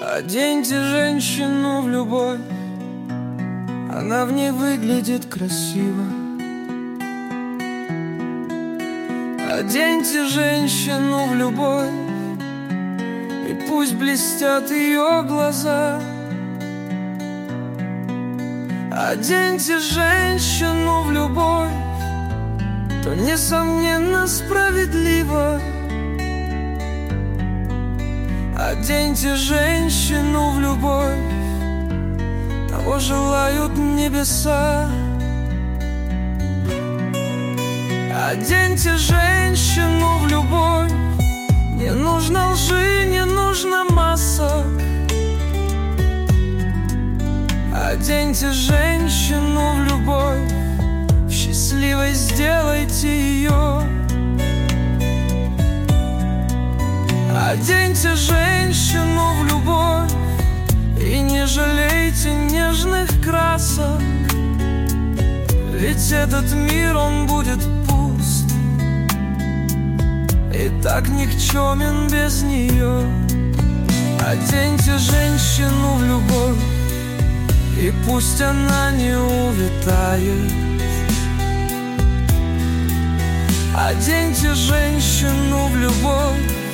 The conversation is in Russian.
Оденьте женщину в любовь, она в ней выглядит красиво. Оденьте женщину в любовь, и пусть блестят ее глаза. Оденьте женщину в любовь, то несомненно справедливо. Оденьте женщину в любовь, того желают небеса. Оденьте женщину в любовь, не нужно лжи, не нужно масок. Оденьте женщину в любовь, счастливой сделайте ее. Оденьте женщину в любовь и не жалейте нежных красок, ведь этот мир, он будет пуст и так никчемен без нее. Оденьте женщину в любовь, и пусть она не увядает. Оденьте женщину в любовь,